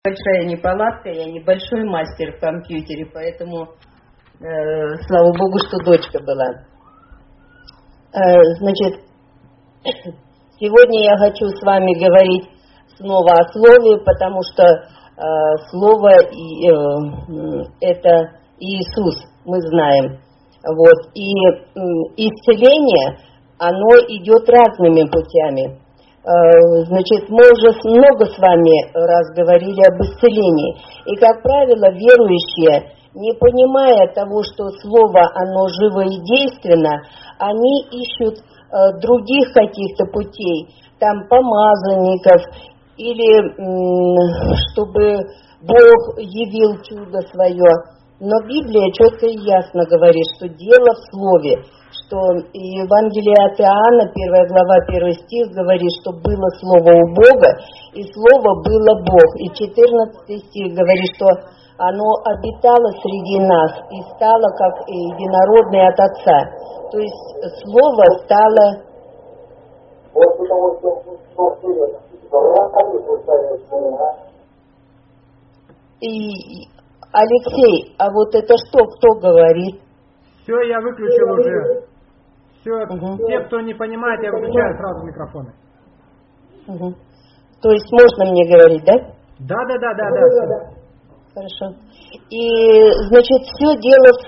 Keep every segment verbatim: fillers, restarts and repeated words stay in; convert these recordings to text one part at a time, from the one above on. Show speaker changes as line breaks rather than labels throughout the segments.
Большая неполадка, я небольшой мастер в компьютере, поэтому э, слава Богу, что дочка была. Э, значит, сегодня я хочу с вами говорить снова о слове, потому что э, слово и, э, это Иисус, мы знаем. Вот. И э, исцеление, оно идет разными путями. Значит, мы уже много с вами раз говорили об исцелении. И, как правило, верующие, не понимая того, что слово, оно живо и действенно, они ищут э, других каких-то путей, там, помазанников, или м- чтобы Бог явил чудо свое. Но Библия четко и ясно говорит, что дело в слове, что Евангелие от Иоанна, первая глава, первый стих, говорит, что было слово у Бога, и слово было Бог. И четырнадцатый стих говорит, что оно обитало среди нас и стало как единородное от Отца. То есть слово стало... И, Алексей, а вот это что, кто говорит?
Все, я выключил уже. Все, угу. Те, кто не понимает, я выключаю сразу микрофоны.
Угу. То есть можно мне говорить, да?
Да, да, да, да, да. да.
Хорошо. И, значит, все дело в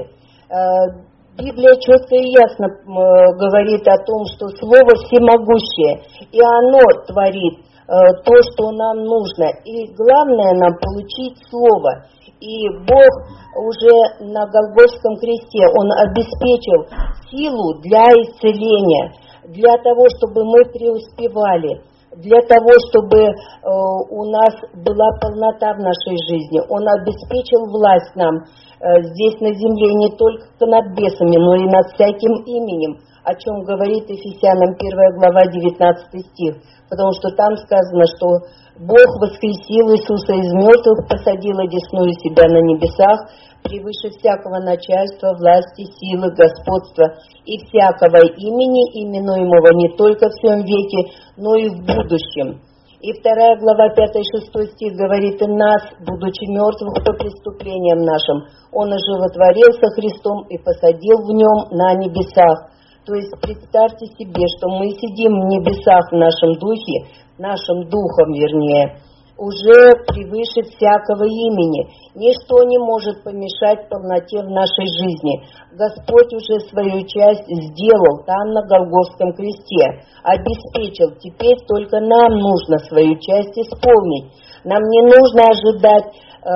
слове. Библия четко и ясно говорит о том, что слово всемогущее, и оно творит то, что нам нужно. И главное нам получить слово. И Бог уже на Голгофском кресте, Он обеспечил силу для исцеления, для того, чтобы мы преуспевали, для того, чтобы э, у нас была полнота в нашей жизни. Он обеспечил власть нам э, здесь на земле не только над бесами, но и над всяким именем, о чем говорит Ефесянам первая глава, девятнадцатый стих. Потому что там сказано, что Бог воскресил Иисуса из мертвых, посадил одесную себя на небесах, превыше всякого начальства, власти, силы, господства и всякого имени, именуемого не только в своем веке, но и в будущем. И вторая глава, пятый шестой стих говорит: «И нас, будучи мертвых по преступлениям нашим, Он оживотворил со Христом и посадил в Нем на небесах». То есть представьте себе, что мы сидим в небесах в нашем духе, нашим духом, вернее, уже превыше всякого имени. Ничто не может помешать полноте в нашей жизни. Господь уже свою часть сделал там на Голгофском кресте, обеспечил. Теперь только нам нужно свою часть исполнить. Нам не нужно ожидать э,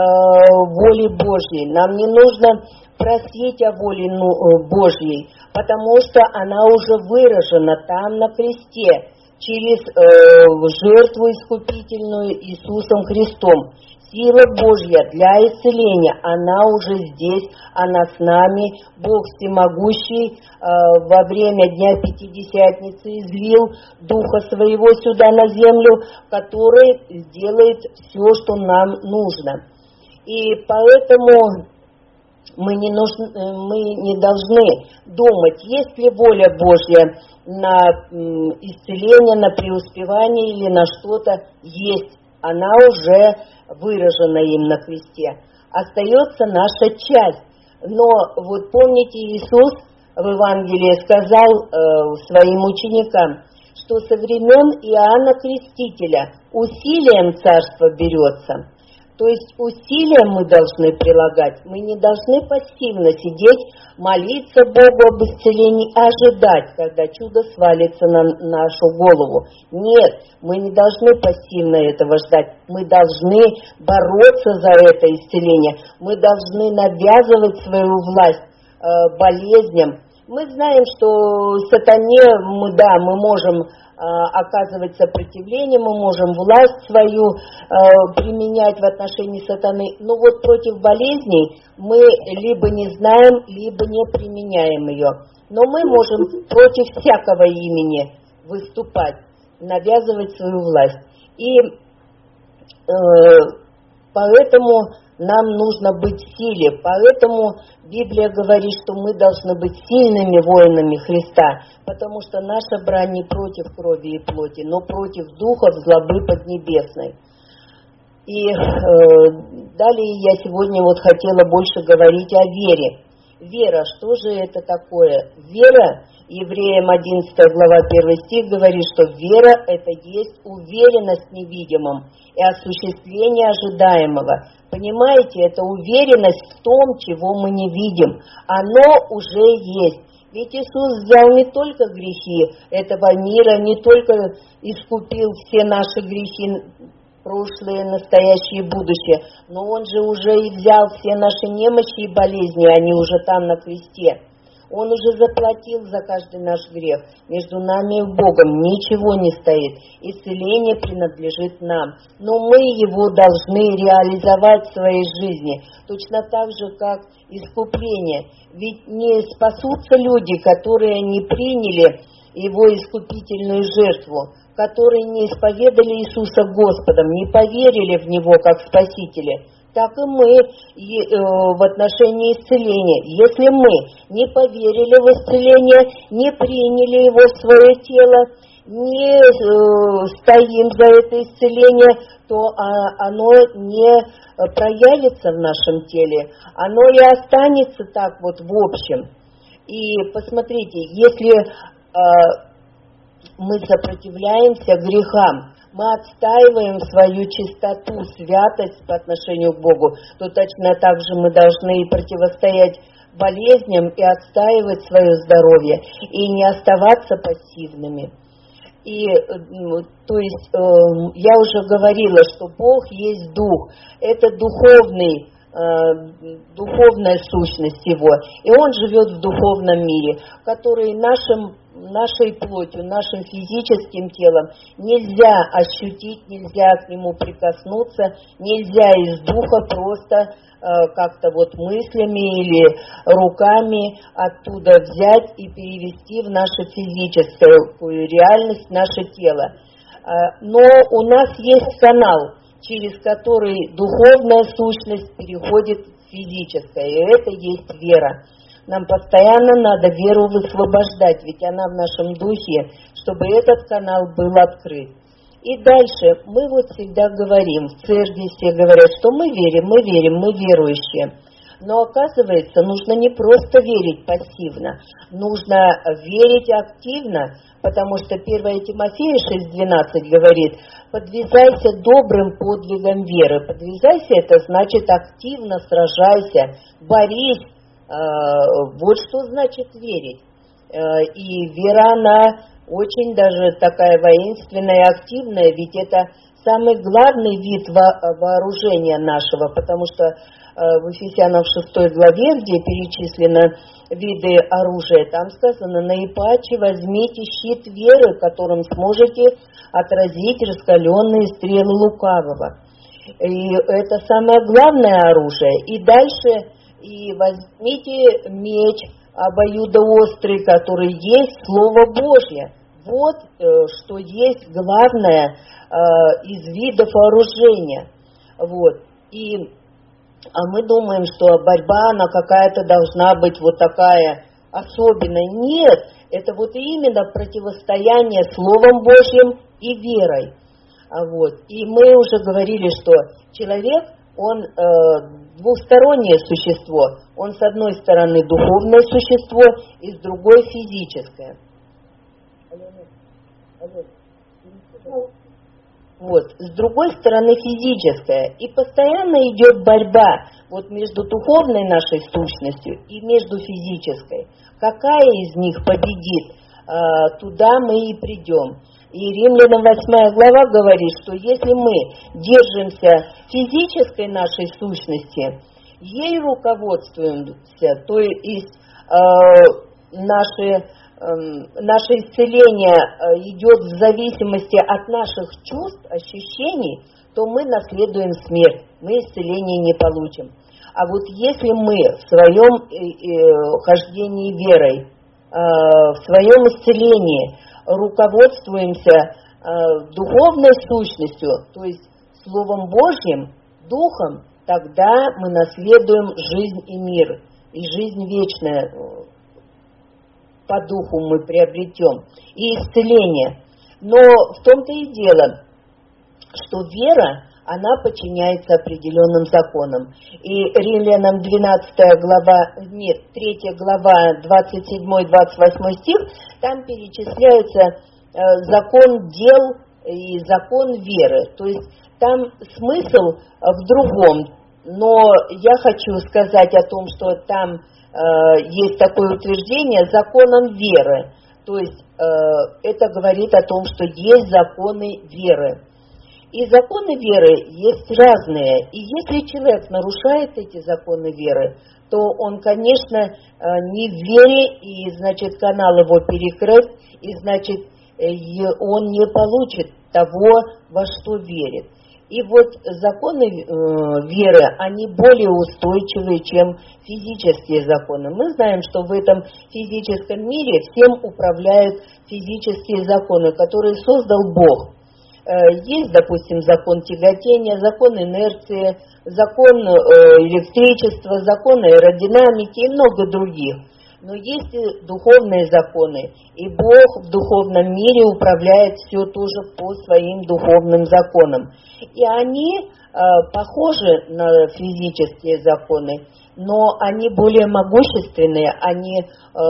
воли Божьей, нам не нужно просить о воле Божьей, потому что она уже выражена там на кресте через э, жертву искупительную Иисусом Христом. Сила Божья для исцеления, она уже здесь, она с нами. Бог всемогущий э, во время Дня Пятидесятницы излил Духа Своего сюда на землю, который сделает все, что нам нужно. И поэтому мы не, нужны, мы не должны думать, есть ли воля Божья на исцеление, на преуспевание или на что-то. Есть. Она уже выражена им на кресте. Остается наша часть. Но вот помните, Иисус в Евангелии сказал э, своим ученикам, что со времен Иоанна Крестителя усилием царство берется. То есть усилия мы должны прилагать, мы не должны пассивно сидеть, молиться Богу об исцелении, ожидать, когда чудо свалится на нашу голову. Нет, мы не должны пассивно этого ждать, мы должны бороться за это исцеление, мы должны навязывать свою власть э, болезням. Мы знаем, что сатане, мы, да, мы можем оказывать сопротивление, мы можем власть свою э, применять в отношении сатаны, но вот против болезней мы либо не знаем, либо не применяем ее. Но мы можем против всякого имени выступать, навязывать свою власть. И э, поэтому нам нужно быть в силе. Поэтому Библия говорит, что мы должны быть сильными воинами Христа, потому что наша брань не против крови и плоти, но против духов злобы поднебесной. И э, далее я сегодня вот хотела больше говорить о вере. Вера, что же это такое? Вера, Евреям одиннадцатая глава первый стих говорит, что вера это есть уверенность в невидимом и осуществление ожидаемого. Понимаете, это уверенность в том, чего мы не видим. Оно уже есть. Ведь Иисус взял не только грехи этого мира, не только искупил все наши грехи, прошлое, настоящее и будущее, но Он же уже и взял все наши немощи и болезни, они уже там на кресте. Он уже заплатил за каждый наш грех. Между нами и Богом ничего не стоит. Исцеление принадлежит нам. Но мы его должны реализовать в своей жизни. Точно так же, как искупление. Ведь не спасутся люди, которые не приняли его искупительную жертву, которые не исповедали Иисуса Господом, не поверили в Него как Спасителя. Так и мы в отношении исцеления. Если мы не поверили в исцеление, не приняли его в свое тело, не стоим за это исцеление, то оно не проявится в нашем теле. Оно и останется так вот в общем. И посмотрите, если мы сопротивляемся грехам, мы отстаиваем свою чистоту, святость по отношению к Богу, то точно так же мы должны противостоять болезням и отстаивать свое здоровье, и не оставаться пассивными. И, то есть, я уже говорила, что Бог есть Дух, это духовный, духовная сущность Его, и Он живет в духовном мире, который нашим нашей плотью, нашим физическим телом нельзя ощутить, нельзя к нему прикоснуться, нельзя из духа просто э, как-то вот мыслями или руками оттуда взять и перевести в нашу физическую реальность, наше тело. Э, но у нас есть канал, через который духовная сущность переходит в физическое, и это есть вера. Нам постоянно надо веру высвобождать, ведь она в нашем духе, чтобы этот канал был открыт. И дальше мы вот всегда говорим, в церкви все говорят, что мы верим, мы верим, мы верующие. Но оказывается, нужно не просто верить пассивно, нужно верить активно, потому что первое Тимофея шесть двенадцать говорит, подвязайся добрым подвигом веры. Подвязайся, это значит активно сражайся, борись. Вот что значит верить. И вера, она очень даже такая воинственная, активная, ведь это самый главный вид вооружения нашего, потому что в Ефесянам шестой главе, где перечислены виды оружия, там сказано, наипаче возьмите щит веры, которым сможете отразить раскаленные стрелы лукавого. И это самое главное оружие. И дальше... И возьмите меч обоюдоострый, который есть Слово Божье. Вот э, что есть главное э, из видов вооружения. Вот. И, а мы думаем, что борьба, она какая-то должна быть вот такая особенная. Нет, это вот именно противостояние Словом Божьим и верой. А вот. И мы уже говорили, что человек, он... Э, двухстороннее существо. Он с одной стороны духовное существо и с другой физическое. Вот, с другой стороны физическое. И постоянно идет борьба вот между духовной нашей сущностью и между физической. Какая из них победит, туда мы и придем. И Римлянам восьмая глава говорит, что если мы держимся физической нашей сущности, ей руководствуемся, то есть э, наше, э, наше исцеление идет в зависимости от наших чувств, ощущений, то мы наследуем смерть, мы исцеление не получим. А вот если мы в своем э, э, хождении верой, э, в своем исцелении руководствуемся э, духовной сущностью, то есть Словом Божьим, Духом, тогда мы наследуем жизнь и мир, и жизнь вечная по Духу мы приобретем, и исцеление. Но в том-то и дело, что вера, она подчиняется определенным законам. И Римлянам двенадцатая глава, нет, третья глава, двадцать седьмой двадцать восьмой стих, там перечисляются э, закон дел и закон веры. То есть там смысл в другом. Но я хочу сказать о том, что там э, есть такое утверждение законом веры. То есть э, это говорит о том, что есть законы веры. И законы веры есть разные. И если человек нарушает эти законы веры, то он, конечно, э, не в вере, и, значит, канал его перекрыт, и, значит, э, он не получит того, во что верит. И вот законы э, веры, они более устойчивые, чем физические законы. Мы знаем, что в этом физическом мире всем управляют физические законы, которые создал Бог. Э, есть, допустим, закон тяготения, закон инерции, закон э, электричества, закон аэродинамики и много других. Но есть и духовные законы, и Бог в духовном мире управляет все тоже по своим духовным законам. И они э, похожи на физические законы, но они более могущественные, они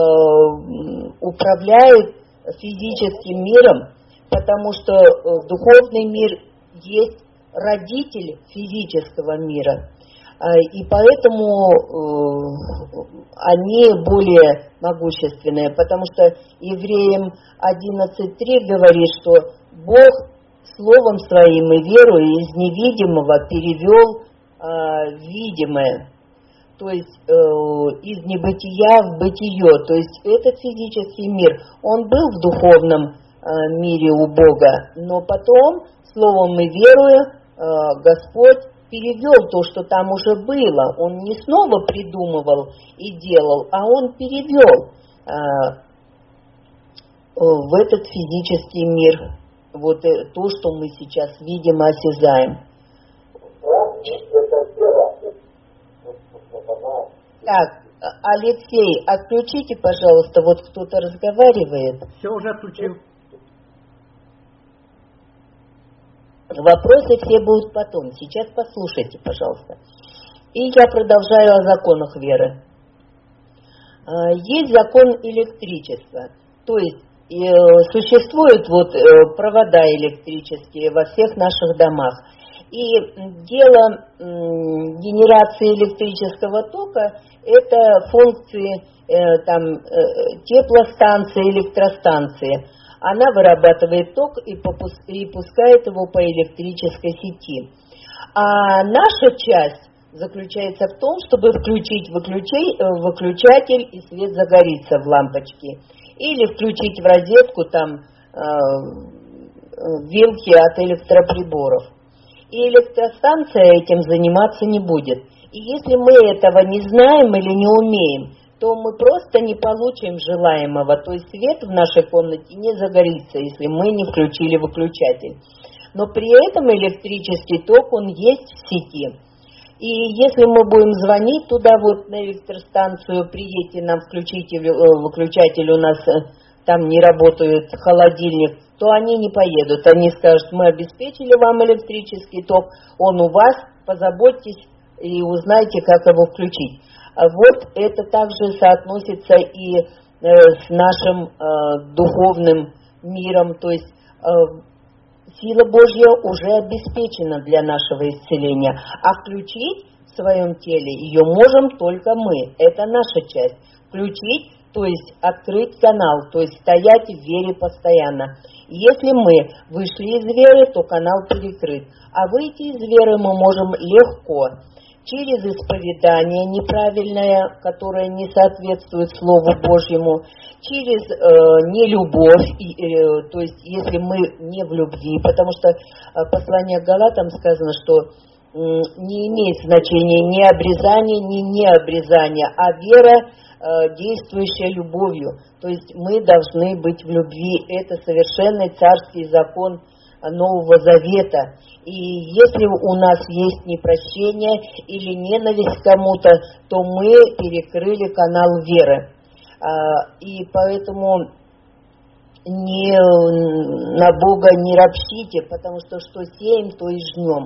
э, управляют физическим миром, потому что э, духовный мир есть родитель физического мира. И поэтому э, они более могущественные, потому что Евреям одиннадцать три говорит, что Бог словом своим и верою из невидимого перевел э, видимое, то есть э, из небытия в бытие. То есть этот физический мир, он был в духовном э, мире у Бога, но потом словом и верою э, Господь перевел то, что там уже было. Он не снова придумывал и делал, а он перевел э, в этот физический мир вот э, то, что мы сейчас видим и осязаем. Так, Алексей, отключите, пожалуйста, вот кто-то разговаривает.
Все, уже отключил.
Вопросы все будут потом. Сейчас послушайте, пожалуйста. И я продолжаю о законах веры. Есть закон электричества. То есть существуют вот провода электрические во всех наших домах. И дело генерации электрического тока – это функции там, теплостанции, электростанции. Она вырабатывает ток и пускает его по электрической сети. А наша часть заключается в том, чтобы включить выключатель, и свет загорится в лампочке. Или включить в розетку там вилки от электроприборов. И электростанция этим заниматься не будет. И если мы этого не знаем или не умеем, то мы просто не получим желаемого. То есть свет в нашей комнате не загорится, если мы не включили выключатель. Но при этом электрический ток, он есть в сети. И если мы будем звонить туда, вот на электростанцию, приедьте нам, включите выключатель, у нас там не работает холодильник, то они не поедут. Они скажут: мы обеспечили вам электрический ток, он у вас, позаботьтесь и узнайте, как его включить. Вот это также соотносится и э, с нашим э, духовным миром, то есть э, сила Божья уже обеспечена для нашего исцеления, а включить в своем теле ее можем только мы, это наша часть. Включить, то есть открыть канал, то есть стоять в вере постоянно. Если мы вышли из веры, то канал перекрыт, а выйти из веры мы можем легко. Через исповедание неправильное, которое не соответствует Слову Божьему, через э, нелюбовь, и, э, то есть если мы не в любви, потому что э, послание к Галатам сказано, что э, не имеет значения ни обрезание, ни необрезание, а вера, э, действующая любовью. То есть мы должны быть в любви. Это совершенный царский закон Нового Завета. И если у нас есть непрощение или ненависть к кому-то, то мы перекрыли канал веры. И поэтому не, на Бога не ропщите, потому что что сеем, то и жнем.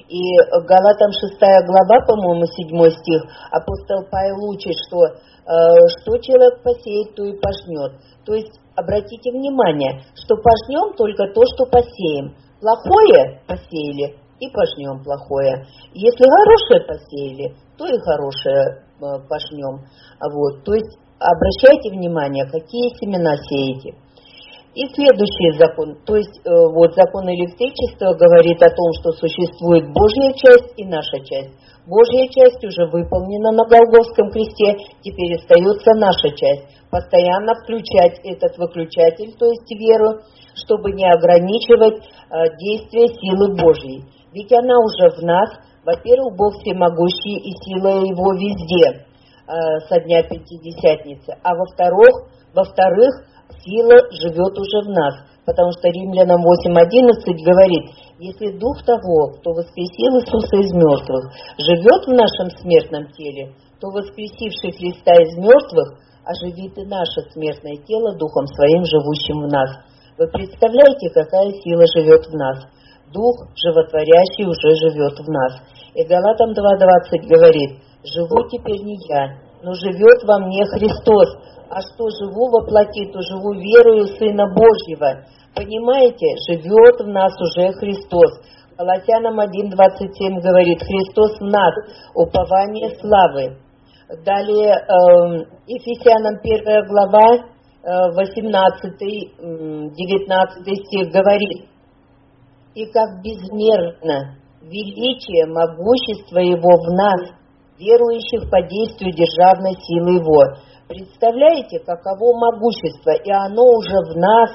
И Галатам шестая глава, по-моему, седьмой стих, апостол Павел учит, что э, что человек посеет, то и пожнет. То есть, обратите внимание, что пожнем только то, что посеем. Плохое посеяли, и пожнем плохое. Если хорошее посеяли, то и хорошее э, пожнем. Вот. То есть, обращайте внимание, какие семена сеете. И следующий закон, то есть э, вот закон электричества говорит о том, что существует Божья часть и наша часть. Божья часть уже выполнена на Голгофском кресте, теперь остается наша часть. Постоянно включать этот выключатель, то есть веру, чтобы не ограничивать э, действие силы Божьей. Ведь она уже в нас. Во-первых, Бог всемогущий и сила Его везде э, со дня Пятидесятницы. А во-вторых, во-вторых, сила живет уже в нас, потому что Римлянам восемь одиннадцать говорит, если дух того, кто воскресил Иисуса из мертвых, живет в нашем смертном теле, то воскресивший Христа из мертвых оживит и наше смертное тело духом своим, живущим в нас. Вы представляете, какая сила живет в нас? Дух животворящий уже живет в нас. И Галатам два двадцать говорит, живу теперь не я, но живет во мне Христос. А что живу во плоти, то живу верою Сына Божьего. Понимаете, живет в нас уже Христос. Колоссянам один двадцать семь говорит, Христос в нас, упование славы. Далее э, Ефесянам первая глава, э, восемнадцатый девятнадцатый стих говорит, и как безмерно величие, могущество Его в нас, верующих по действию державной силы Его. Представляете, каково могущество, и оно уже в нас.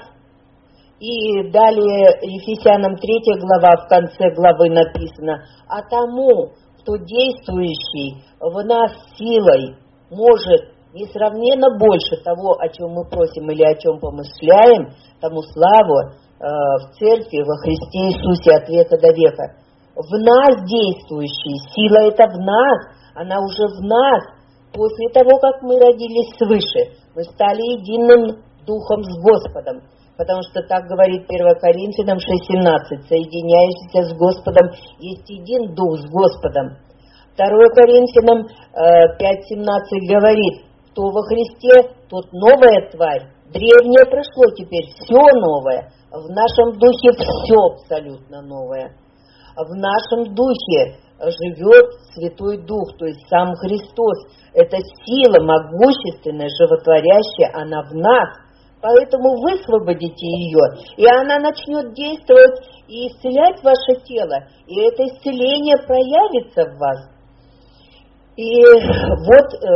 И далее Ефесянам третья глава, в конце главы написано, а тому, кто действующий в нас силой, может несравненно больше того, о чем мы просим или о чем помышляем, тому славу э, в церкви во Христе Иисусе от века до века. В нас действующий, сила это в нас, она уже в нас. После того, как мы родились свыше, мы стали единым духом с Господом, потому что так говорит первое Коринфянам шесть семнадцать, соединяющийся с Господом есть един дух с Господом. второе Коринфянам пять семнадцать говорит, кто во Христе, тот новая тварь, древнее прошло, теперь все новое, в нашем духе все абсолютно новое. В нашем духе живет Святой Дух, то есть сам Христос. Это сила могущественная, животворящая, она в нас. Поэтому высвободите ее, и она начнет действовать и исцелять ваше тело. И это исцеление проявится в вас. И вот э,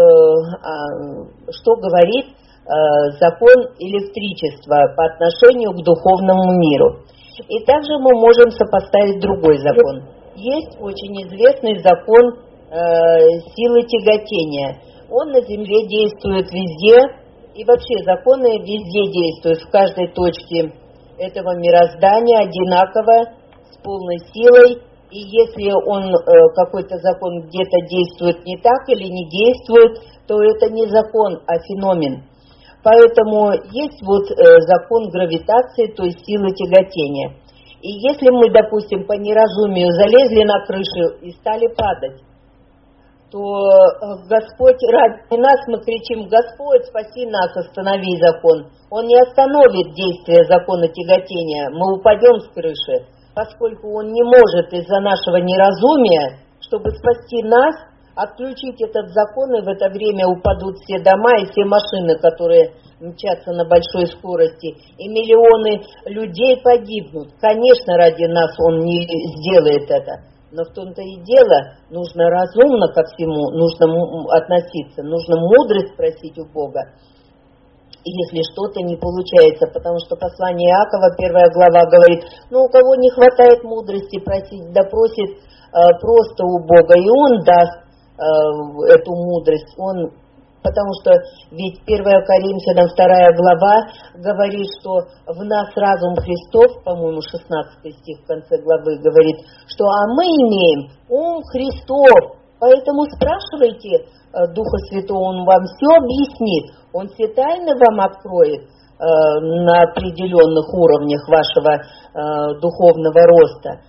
э, что говорит э, закон электричества по отношению к духовному миру. И также мы можем сопоставить другой закон. Есть очень известный закон э, силы тяготения. Он на Земле действует везде, и вообще законы везде действуют, в каждой точке этого мироздания одинаково, с полной силой. И если он, э, какой-то закон где-то действует не так или не действует, то это не закон, а феномен. Поэтому есть вот э, закон гравитации, то есть силы тяготения. И если мы, допустим, по неразумию залезли на крышу и стали падать, то Господь ради нас, мы кричим: Господь, спаси нас, останови закон. Он не остановит действие закона тяготения, мы упадем с крыши, поскольку Он не может из-за нашего неразумия, чтобы спасти нас, отключить этот закон, и в это время упадут все дома и все машины, которые мчатся на большой скорости, и миллионы людей погибнут. Конечно, ради нас Он не сделает это, но в том-то и дело, нужно разумно ко всему, нужно относиться, нужно мудрость просить у Бога, если что-то не получается, потому что послание Иакова, первая глава, говорит, ну, у кого не хватает мудрости просить, да просит э, просто у Бога, и Он даст э, эту мудрость, Он... Потому что ведь первое Коринфянам вторая глава говорит, что в нас разум Христов, по-моему, шестнадцатый стих в конце главы говорит, что а мы имеем ум Христов. Поэтому спрашивайте Духа Святого, Он вам все объяснит, Он все тайны вам откроет э, на определенных уровнях вашего э, духовного роста.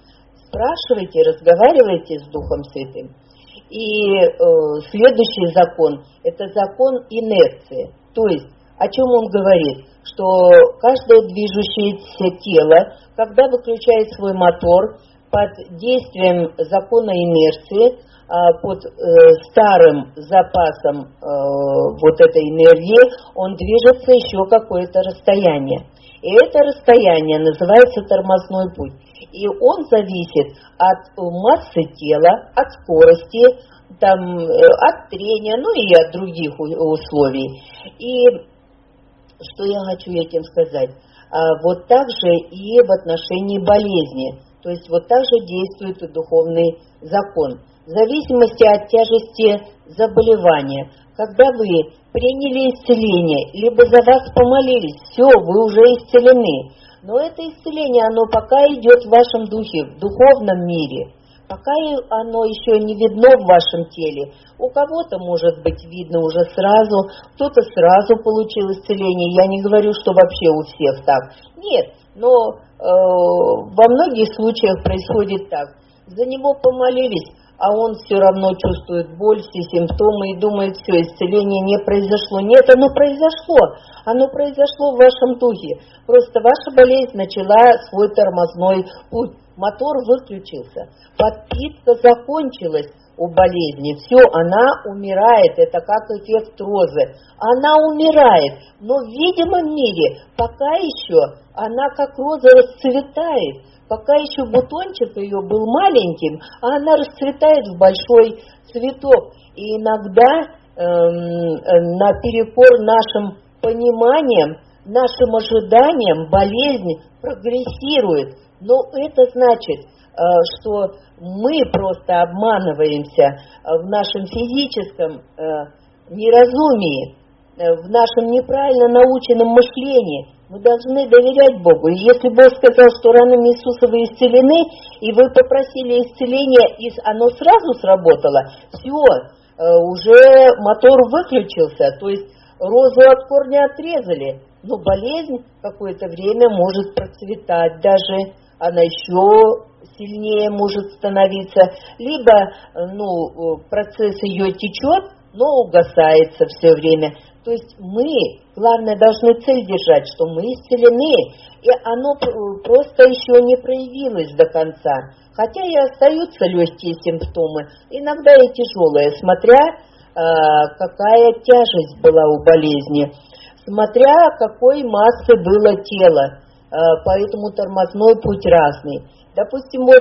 спрашивайте, разговаривайте с Духом Святым. И э, следующий закон – это закон инерции. То есть, о чем он говорит? Что каждое движущееся тело, когда выключает свой мотор под действием закона инерции, э, под э, старым запасом э, вот этой энергии, он движется еще какое-то расстояние. И это расстояние называется тормозной путь. И он зависит от массы тела, от скорости, там, от трения, ну и от других условий. И что я хочу этим сказать? Вот так же и в отношении болезни. То есть вот так же действует и духовный закон. В зависимости от тяжести заболевания. Когда вы приняли исцеление, либо за вас помолились, все, вы уже исцелены. Но это исцеление, оно пока идет в вашем духе, в духовном мире. Пока оно еще не видно в вашем теле. У кого-то, может быть, видно уже сразу, кто-то сразу получил исцеление. Я не говорю, что вообще у всех так. Нет, но э, во многих случаях происходит так. За него помолились, а он все равно чувствует боль, все симптомы и думает, все, исцеление не произошло. Нет, оно произошло. Оно произошло в вашем духе. Просто ваша болезнь начала свой тормозной путь. Мотор выключился. Подпитка закончилась у болезни. Все, она умирает. Это как эффект розы. Она умирает. Но в видимом мире пока еще она как роза расцветает. Пока еще бутончик ее был маленьким, а она расцветает в большой цветок. И иногда эм, наперекор нашим пониманиям, нашим ожиданиям болезнь прогрессирует. Но это значит, э, что мы просто обманываемся в нашем физическом э, неразумии, э, в нашем неправильно наученном мышлении. Мы должны доверять Богу. И если Бог сказал, что ранами Иисуса вы исцелены, и вы попросили исцеления, и оно сразу сработало, все, уже мотор выключился, то есть розу от корня отрезали. Но болезнь какое-то время может процветать даже, она еще сильнее может становиться. Либо ну, процесс ее течет, но угасается все время. То есть мы, главное, должны цель держать, что мы исцелены, и оно просто еще не проявилось до конца. Хотя и остаются легкие симптомы, иногда и тяжелые, смотря какая тяжесть была у болезни, смотря какой массы было тело, поэтому тормозной путь разный. Допустим, вот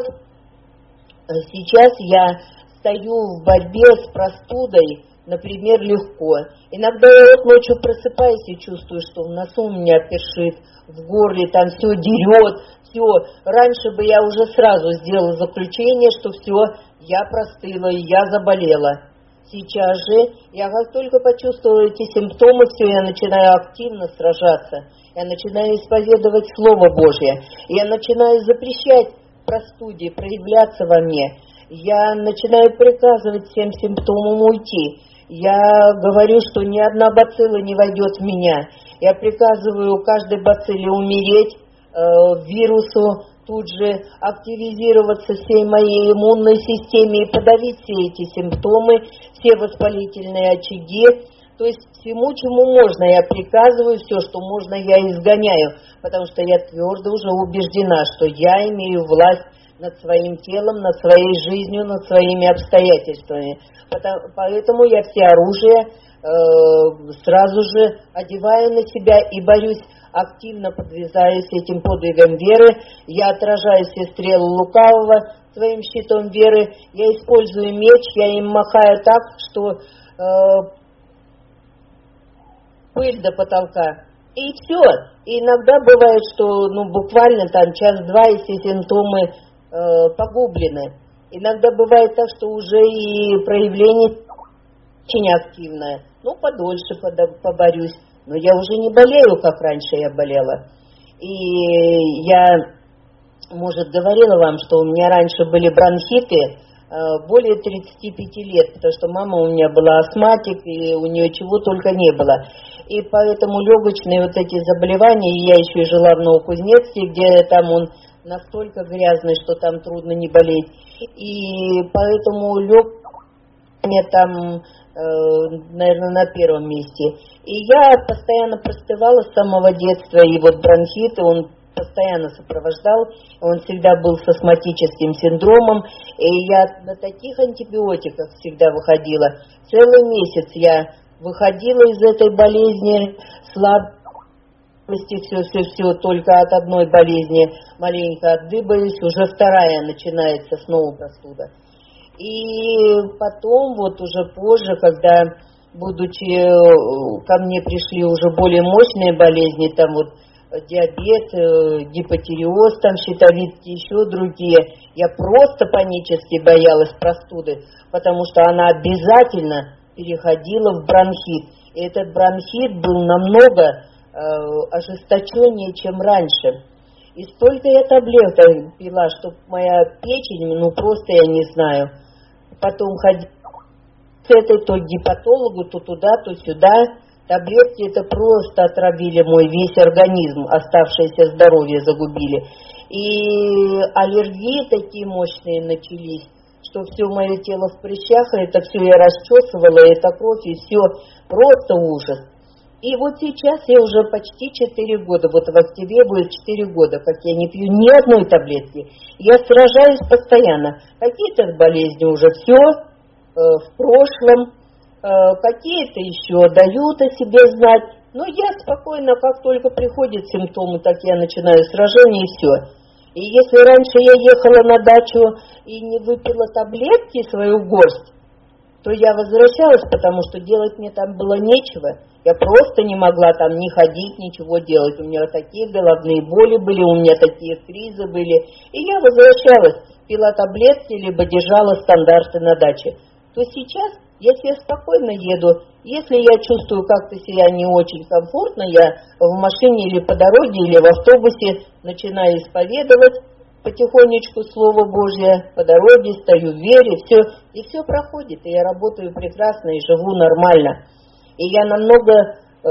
сейчас я стою в борьбе с простудой, например, легко. Иногда я вот ночью просыпаюсь и чувствую, что в носу у меня першит, в горле там все дерет, все. Раньше бы я уже сразу сделала заключение, что все, я простыла и я заболела. Сейчас же, я как только почувствовала эти симптомы, все, я начинаю активно сражаться. Я начинаю исповедовать Слово Божье. Я начинаю запрещать простуде проявляться во мне. Я начинаю приказывать всем симптомам уйти. Я говорю, что ни одна бацилла не войдет в меня. Я приказываю каждой бацилле умереть, э, вирусу тут же активизироваться всей моей иммунной системе и подавить все эти симптомы, все воспалительные очаги. То есть всему, чему можно, я приказываю, все, что можно, я изгоняю, потому что я твердо уже убеждена, что я имею власть над своим телом, над своей жизнью, над своими обстоятельствами. Поэтому я все оружие э, сразу же одеваю на себя и борюсь, активно подвязаюсь этим подвигом веры. Я отражаю все стрелы лукавого своим щитом веры. Я использую меч, я им махаю так, что э, пыль до потолка. И все. И иногда бывает, что ну, буквально там час-два, и все симптомы э, погублены. Иногда бывает так, что уже и проявление очень активное. Ну, подольше поборюсь. Но я уже не болею, как раньше я болела. И я, может, говорила вам, что у меня раньше были бронхиты более тридцати пяти лет, потому что мама у меня была астматик, и у нее чего только не было. И поэтому легочные вот эти заболевания, я еще и жила в Новокузнецке, где там он настолько грязный, что там трудно не болеть. И поэтому лег мне там, э, наверное, на первом месте. И я постоянно простывала с самого детства, и вот бронхит, он постоянно сопровождал, он всегда был с астматическим синдромом, и я на таких антибиотиках всегда выходила. Целый месяц я выходила из этой болезни, слабости, все-все-все, только от одной болезни маленько отдыбаюсь, уже вторая начинается снова простуда. И потом, вот уже позже, когда, будучи, ко мне пришли уже более мощные болезни, там вот диабет, гипотиреоз, там щитовидки, еще другие, я просто панически боялась простуды, потому что она обязательно переходила в бронхит. И этот бронхит был намного э, ожесточеннее, чем раньше. И столько я таблеток пила, что моя печень, ну просто я не знаю. Потом ходила с этой то к гепатологу, то туда, то сюда. Таблетки это просто отравили мой весь организм, оставшееся здоровье загубили. И аллергии такие мощные начались, что все мое тело в прыщах, это все я расчесывала, это кровь, и все, просто ужас. И вот сейчас я уже почти четыре года, вот в октябре будет четыре года, как я не пью ни одной таблетки. Я сражаюсь постоянно. Какие-то болезни уже все э, в прошлом, э, какие-то еще дают о себе знать. Но я спокойно, как только приходят симптомы, так я начинаю сражение и все. И если раньше я ехала на дачу и не выпила таблетки свою горсть, то я возвращалась, потому что делать мне там было нечего. Я просто не могла там ни ходить, ничего делать. У меня такие головные боли были, у меня такие кризы были. И я возвращалась, пила таблетки, либо держала стандарты на даче. То сейчас я себе спокойно еду. Если я чувствую как-то себя не очень комфортно, я в машине или по дороге, или в автобусе начинаю исповедовать потихонечку Слово Божье, по дороге стою в вере, все, и все проходит, и я работаю прекрасно, и живу нормально. И я намного э,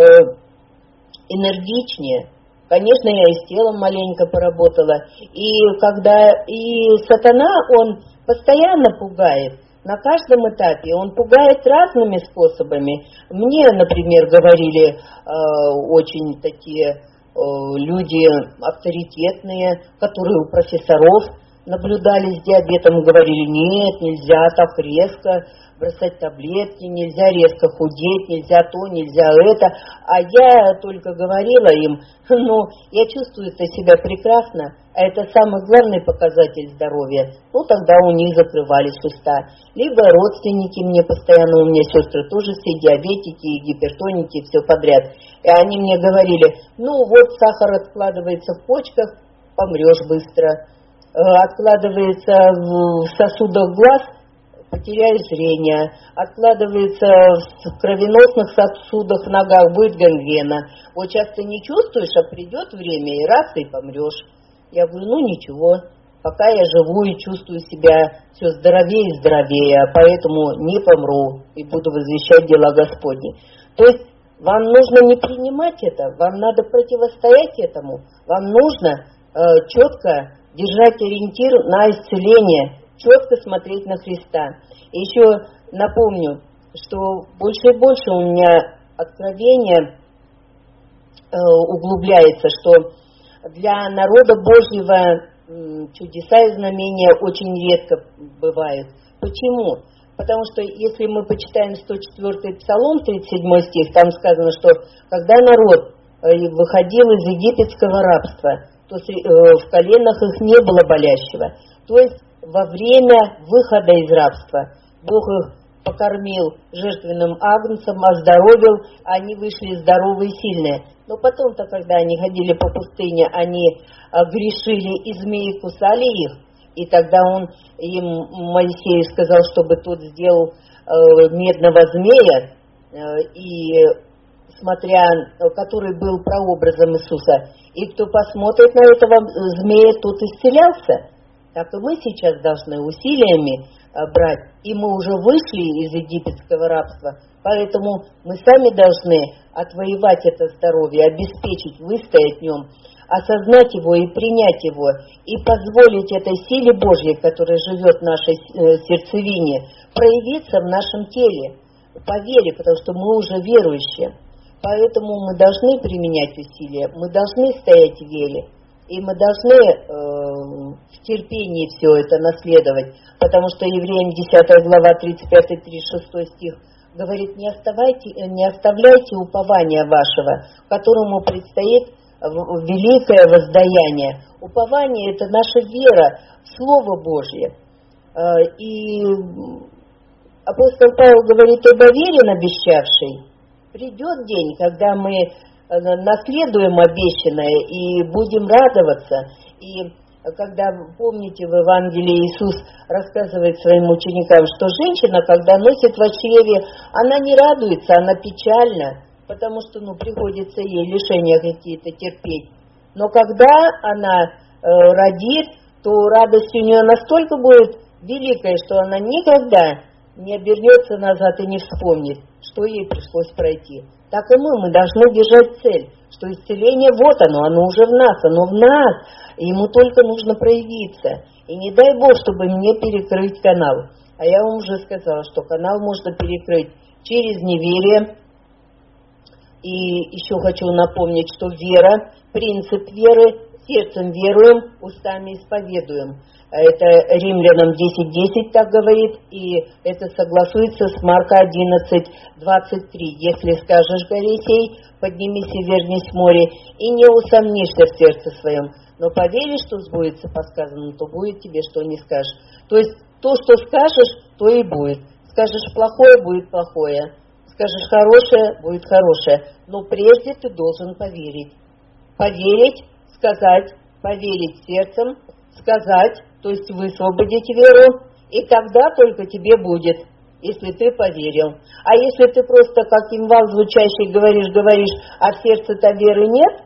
энергичнее. Конечно, я и с телом маленько поработала. И когда и сатана, он постоянно пугает. На каждом этапе он пугает разными способами. Мне, например, говорили э, очень такие э, люди авторитетные, которые у профессоров наблюдали с диабетом, говорили: нет, нельзя так резко бросать таблетки, нельзя резко худеть, нельзя то, нельзя это. А я только говорила им: ну, я чувствую себя прекрасно, а это самый главный показатель здоровья. Ну, тогда у них закрывались уста. Либо родственники мне постоянно, у меня сестры тоже все диабетики, гипертоники, все подряд. И они мне говорили: ну, вот сахар откладывается в почках, помрешь быстро. Откладывается в сосудах глаз, потеряешь зрение. Откладывается в кровеносных сосудах в ногах, будет гангрена. Вот сейчас ты не чувствуешь, а придет время, и раз, и помрешь. Я говорю: ну ничего, пока я живу и чувствую себя все здоровее и здоровее, поэтому не помру и буду возвещать дела Господни. То есть вам нужно не принимать это, вам надо противостоять этому. Вам нужно э, четко держать ориентир на исцеление, четко смотреть на Христа. И еще напомню, что больше и больше у меня откровение э, углубляется, что для народа Божьего э, чудеса и знамения очень редко бывают. Почему? Потому что если мы почитаем сто четвёртый Псалом, тридцать седьмой стих, там сказано, что когда народ э, выходил из египетского рабства, то в коленах их не было болящего. То есть во время выхода из рабства Бог их покормил жертвенным агнцем, оздоровил, они вышли здоровые и сильные. Но потом-то, когда они ходили по пустыне, они грешили, и змеи кусали их. И тогда он им, Моисею, сказал, чтобы тот сделал медного змея, и смотря, который был прообразом Иисуса. И кто посмотрит на этого змея, тот исцелялся. Так и мы сейчас должны усилиями брать. И мы уже вышли из египетского рабства, поэтому мы сами должны отвоевать это здоровье, обеспечить, выстоять в нем. осознать его и принять его, и позволить этой силе Божьей, которая живет в нашей сердцевине, проявиться в нашем теле, по вере, потому что мы уже верующие. Поэтому мы должны применять усилия, мы должны стоять в вере, и мы должны э, в терпении все это наследовать, потому что Евреям десятая глава тридцать пятый тридцать шестой стих говорит: не оставайте, не оставляйте упования вашего, которому предстоит великое воздаяние. Упование – это наша вера в Слово Божье. И апостол Павел говорит об вере обещавшей. Придет день, когда мы наследуем обещанное и будем радоваться. И когда, помните, в Евангелии Иисус рассказывает своим ученикам, что женщина, когда носит в чреве, она не радуется, она печальна, потому что, ну, приходится ей лишения какие-то терпеть. Но когда она э, родит, то радость у нее настолько будет великая, что она никогда не обернется назад и не вспомнит, что ей пришлось пройти. Так и мы, мы должны держать цель, что исцеление, вот оно, оно уже в нас, оно в нас, и ему только нужно проявиться. И не дай Бог, чтобы мне перекрыть канал. А я вам уже сказала, что канал можно перекрыть через неверие. И еще хочу напомнить, что вера, принцип веры, сердцем веруем, устами исповедуем. Это Римлянам десять десять так говорит, и это согласуется с Марка одиннадцать двадцать три. Если скажешь горе сей, поднимись и вернись в море, и не усомнишься в сердце своем, но поверишь, что сбудется по сказанному, то будет тебе, что не скажешь. То есть то, что скажешь, то и будет. Скажешь плохое, будет плохое. Скажешь хорошее, будет хорошее. Но прежде ты должен поверить. Поверить, сказать, поверить сердцем, сказать, то есть высвободить веру, и тогда только тебе будет, если ты поверил. А если ты просто как кимвал звучащий говоришь, говоришь, а в сердце-то веры нет,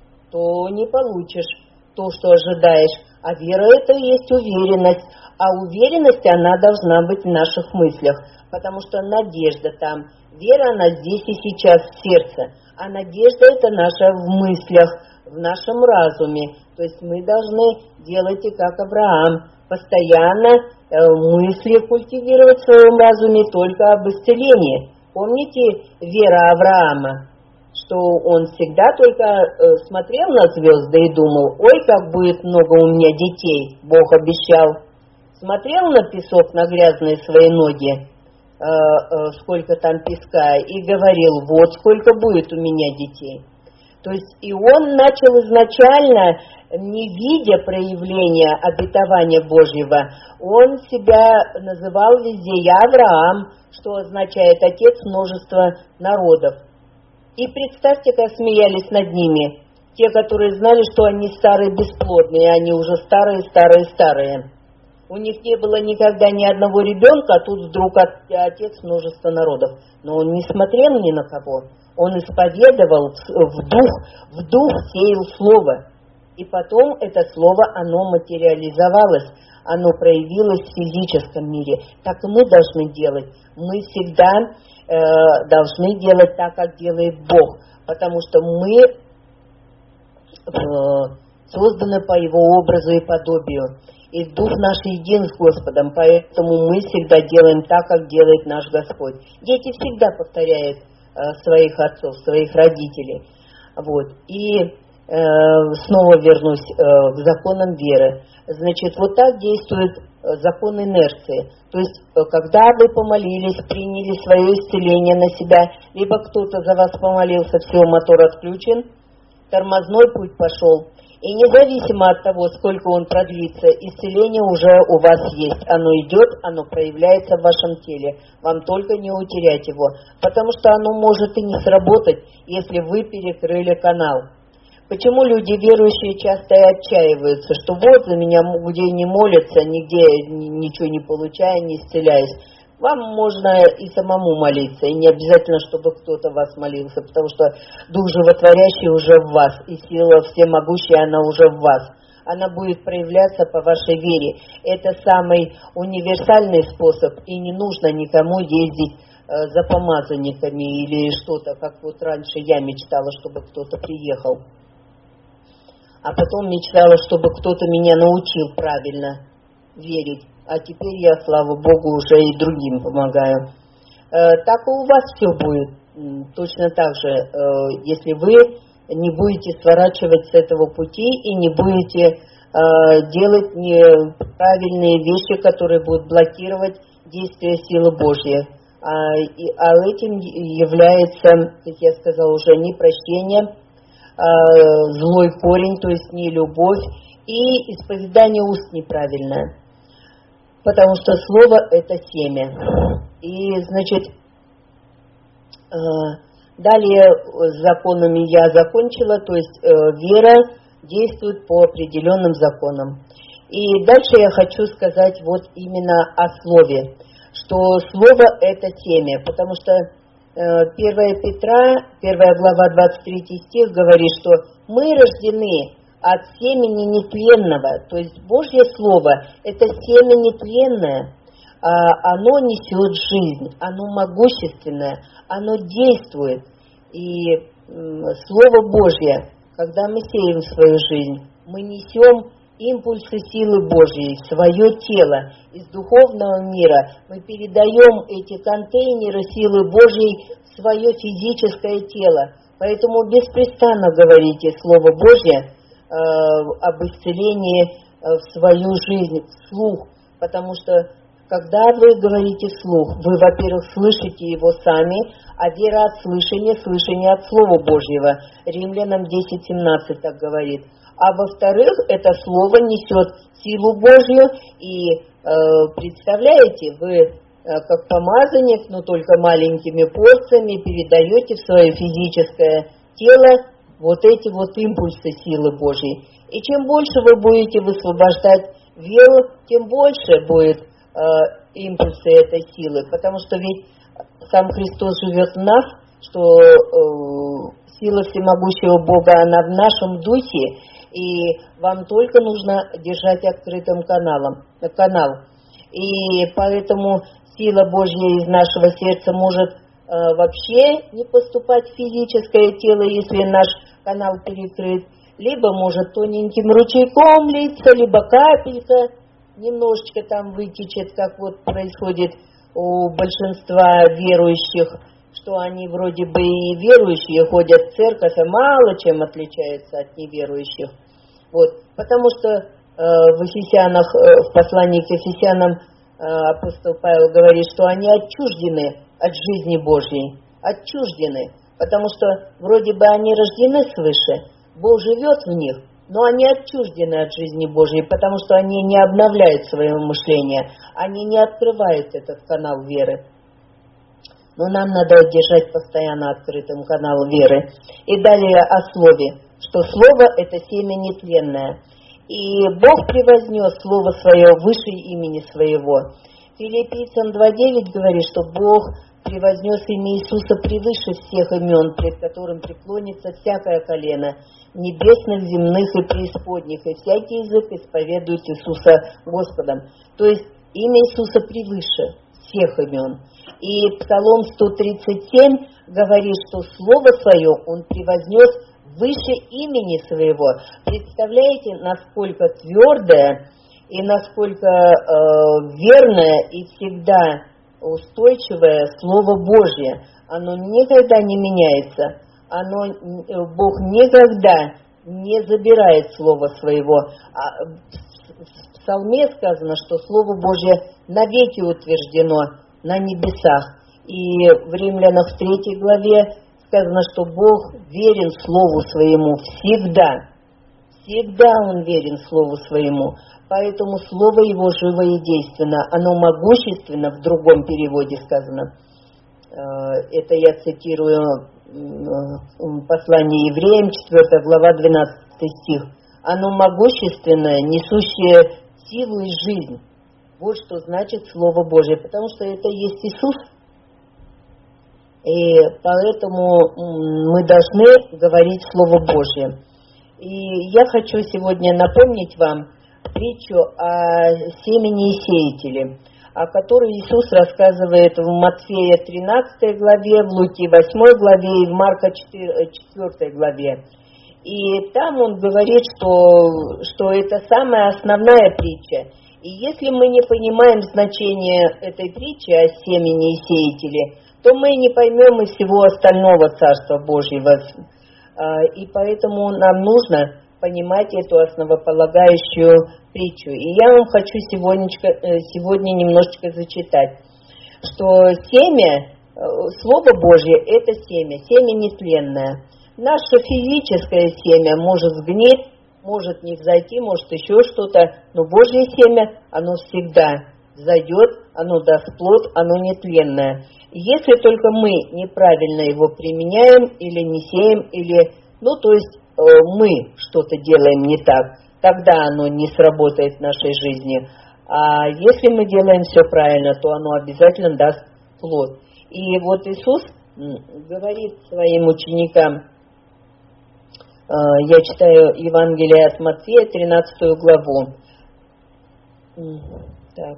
то не получишь то, что ожидаешь. А вера – это и есть уверенность. А уверенность, она должна быть в наших мыслях, потому что надежда там. Вера, она здесь и сейчас в сердце. А надежда – это наша в мыслях, в нашем разуме. То есть мы должны делать и как Авраам, постоянно э, мысли культивировать в своем разуме только об исцелении. Помните вера Авраама, что он всегда только э, смотрел на звезды и думал: ой, как будет много у меня детей, Бог обещал. Смотрел на песок, на грязные свои ноги, э, э, сколько там песка, и говорил: вот сколько будет у меня детей. То есть и он начал изначально, не видя проявления обетования Божьего, он себя называл везде «Я Авраам», что означает «отец множества народов». И представьте, как смеялись над ними те, которые знали, что они старые бесплодные, они уже старые-старые-старые. У них не было никогда ни одного ребенка, а тут вдруг отец множества народов. Но он не смотрел ни на кого. Он исповедовал в дух, в дух сеял слово. И потом это слово, оно материализовалось, оно проявилось в физическом мире. Так и мы должны делать. Мы всегда э, должны делать так, как делает Бог. Потому что мы э, созданы по Его образу и подобию. И дух наш един с Господом, поэтому мы всегда делаем так, как делает наш Господь. Дети всегда повторяют своих отцов, своих родителей. Вот. И э, снова вернусь э, к законам веры. Значит, вот так действует закон инерции. То есть, когда вы помолились, приняли свое исцеление на себя, либо кто-то за вас помолился, все, мотор отключен, тормозной путь пошел. И независимо от того, сколько он продлится, исцеление уже у вас есть. Оно идет, оно проявляется в вашем теле. Вам только не утерять его. Потому что оно может и не сработать, если вы перекрыли канал. Почему люди верующие часто и отчаиваются, что вот за меня где не молятся, нигде ничего не получая, не исцеляясь. Вам можно и самому молиться, и не обязательно, чтобы кто-то вас молился, потому что Дух Животворящий уже в вас, и сила всемогущая, она уже в вас. Она будет проявляться по вашей вере. Это самый универсальный способ, и не нужно никому ездить э, за помазанниками или что-то, как вот раньше я мечтала, чтобы кто-то приехал. а потом мечтала, чтобы кто-то меня научил правильно верить. А теперь я, слава Богу, уже и другим помогаю. Так и у вас все будет точно так же, если вы не будете сворачивать с этого пути и не будете делать неправильные вещи, которые будут блокировать действие силы Божьей. А, и, а этим является, как я сказала уже, непрощение, а, злой корень, то есть не любовь, и исповедание уст неправильное. Потому что слово – это семя. И, значит, э, далее с законами я закончила, то есть э, вера действует по определенным законам. И дальше я хочу сказать вот именно о слове, что слово – это семя, потому что э, первое Петра, первая глава, двадцать третий стих говорит, что мы рождены от семени нетленного, то есть Божье Слово – это семя нетленное, оно несет жизнь, оно могущественное, оно действует. И Слово Божье, когда мы сеем в свою жизнь, мы несем импульсы силы Божьей в свое тело. Из духовного мира мы передаем эти контейнеры силы Божьей в свое физическое тело. Поэтому беспрестанно говорите Слово Божье об исцелении в свою жизнь, вслух, потому что когда вы говорите вслух, вы, во-первых, слышите его сами, а вера от слышания, слышание от Слова Божьего. Римлянам десять семнадцать так говорит. А во-вторых, это Слово несет силу Божью, и э, представляете, вы э, как помазанник, но только маленькими порциями передаете в свое физическое тело вот эти вот импульсы силы Божьей. И чем больше вы будете высвобождать веру, тем больше будет э, импульсы этой силы. Потому что ведь сам Христос живет в нас, что э, сила всемогущего Бога, она в нашем духе, и вам только нужно держать открытым каналом, канал. И поэтому сила Божья из нашего сердца может вообще не поступать в физическое тело, если наш канал перекрыт, либо может тоненьким ручейком литься, либо капелька немножечко там вытечет, как вот происходит у большинства верующих, что они вроде бы и верующие, ходят в церковь, а мало чем отличаются от неверующих. Вот, потому что э, в Ефесянах, э, в послании к Ефесянам э, апостол Павел говорит, что они отчуждены от жизни Божьей, отчуждены, потому что вроде бы они рождены свыше, Бог живет в них, но они отчуждены от жизни Божьей, потому что они не обновляют свое мышление, они не открывают этот канал веры. Но нам надо держать постоянно открытым канал веры. И далее о слове, что слово – это семя нетленное. И Бог превознес слово свое выше имени своего. Филиппийцам два девять говорит, что Бог превознес имя Иисуса превыше всех имен, пред которым преклонится всякое колено, небесных, земных и преисподних, и всякий язык исповедует Иисуса Господом. То есть имя Иисуса превыше всех имен. И Псалом сто тридцать семь говорит, что слово свое он превознес выше имени своего. Представляете, насколько твердое и насколько э, верное и всегда устойчивое Слово Божье. Оно никогда не меняется. Оно, Бог никогда не забирает Слово Своего. А в Псалме сказано, что Слово Божье навеки утверждено на небесах. И в Римлянах в третьей главе сказано, что Бог верен Слову Своему всегда. Всегда Он верен Слову Своему. Поэтому Слово Его живо и действенно. Оно могущественно, в другом переводе сказано. Это я цитирую послание евреям, четвёртая глава, двенадцатый стих. Оно могущественное, несущее силу и жизнь. Вот что значит Слово Божие, потому что это есть Иисус. И поэтому мы должны говорить Слово Божие. И я хочу сегодня напомнить вам притчу о семени и сеятеле, о которой Иисус рассказывает в Матфея тринадцатой главе, в Луки восьмой главе и в Марка четвёртой главе. И там он говорит, что, что это самая основная притча. И если мы не понимаем значение этой притчи о семени и сеятеле, то мы не поймем и всего остального Царства Божьего. И поэтому нам нужно понимать эту основополагающую притчу. И я вам хочу сегодня, сегодня немножечко зачитать, что семя, Слово Божье – это семя, семя нетленное. Наше физическое семя может сгнить, может не взойти, может еще что-то, но Божье семя, оно всегда взойдет, оно даст плод, оно нетленное. Если только мы неправильно его применяем или не сеем, или, ну то есть э, мы что-то делаем не так, тогда оно не сработает в нашей жизни. А если мы делаем все правильно, то оно обязательно даст плод. И вот Иисус говорит своим ученикам, я читаю Евангелие от Матфея, тринадцатую главу. Так.